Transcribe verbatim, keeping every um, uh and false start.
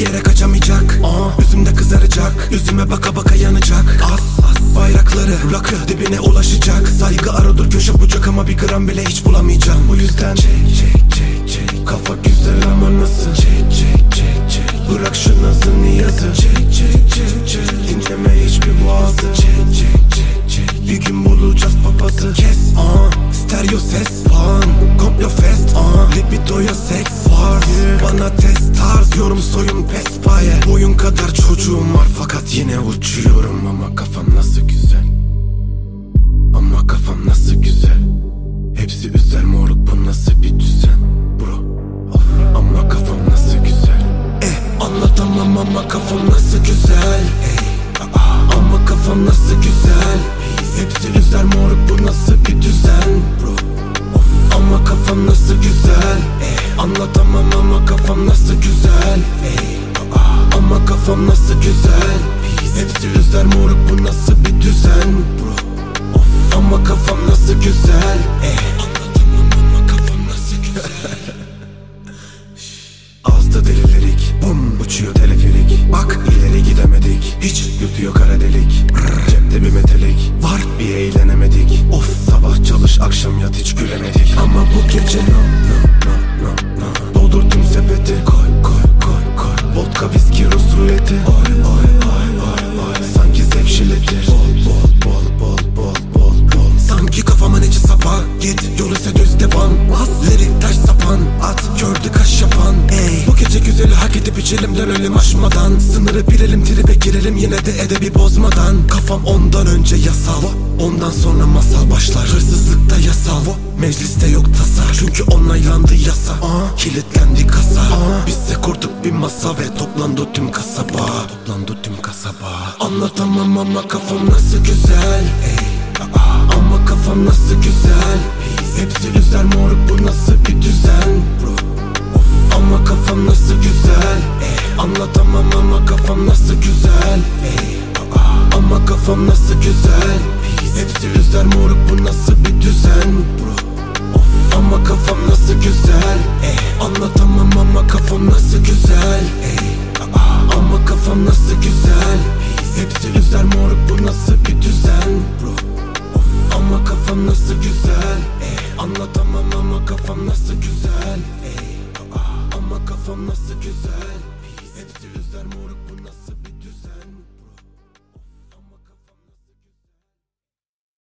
yere kaçamayacak. Aa, yüzümde kızaracak, yüzüme baka baka yanacak. As as bayrakları rakı dibine ulaşacak. Saygı aradır köşe bucak ama bir gram bile hiç bulamayacağım. Bu yüzden çek çek çek çek, kafa güzel ama nasıl? Çek çek çek çek, bırak şu nazı niyazı. Çek çek çek çek, dinleme hiçbir vaazı. Çek çek çek çek, bir gün bulacağız papazı. Kes aa, stereo ses pan, komplo fest aa, libidoya seks var. Bana test tarz, yorum soyun pespaye. Boyun kadar çocuğum var fakat yine uçuyorum. Ama kafam nasıl güzel, ama kafam nasıl güzel. Hepsi üzer moruk, bu nasıl bir düzen bro, of. Ama kafam nasıl güzel, eh, anlatamam ama kafam nasıl güzel, hey. Aa, ama kafam nasıl güzel. Hepsi üzer moruk, bu nasıl bir düzen bro, of. Ama kafam nasıl güzel, eh, anlatamam ama kafam nasıl güzel, hey. Aa, ama kafam nasıl güzel. Hepsi üzer moruk, bu nasıl bir düzen bro, of. Ama kafam nasıl güzel, eh, anlatamam ama kafam nasıl güzel. Ağızda delilerik, bum uçuyor teleferik. Bak ileri gidemedik, hiç yutuyor kara delik. Brrr, cepte bir metalik var, bir eğlenemedik. Of, sabah çalış akşam yat hiç gülemedik. Ama bu gece no no no no no, doldur tüm sepeti. Koy koy koy koy, vodka viski Rus ruleti. Oy oy oy oy oy, sanki zevşiletir. Bol bol bol bol bol bol bol. Sanki kafama neci sapa, git yol ise düz devam. Bas lirik taş sapan, at gördü kaş yapan. Ey, bu gece güzeli hak edip içelim dönelim aşmadan. Sınırı bilelim tribe girelim yine de edebi bozmadan. Kafam ondan önce yasal, ondan sonra masal başlar. Hırsızlıkta yasal, mecliste yok tasa. Çünkü onaylandı yasa, aa, kilitlendi kasa. Aa, bizse kurduk bir masa ve toplandı tüm kasaba. Toplandı tüm kasaba. Anlatamam ama kafam nasıl güzel, hey. Aa, ama kafam nasıl güzel. Hepsi üzer moruk, bu nasıl bir düzen bro, of. Ama kafam nasıl güzel, eh, anlatamam ama kafam nasıl güzel, hey. Aa, ama kafam nasıl güzel. Hepsi üzer moruk, bu nasıl bir düzen bro, of. Ama kafam nasıl güzel, eh, anlatamam ama kafam nasıl güzel, hey. Aa, ama kafam nasıl güzel. Hepsi üzer moruk, bu nasıl bir düzen bro, of. Ama kafam nasıl güzel, eh, anlatamam ama kafam nasıl güzel, hey. Aa, ama kafam nasıl güzel. Hepsi üzer moruk, bu nasıl bir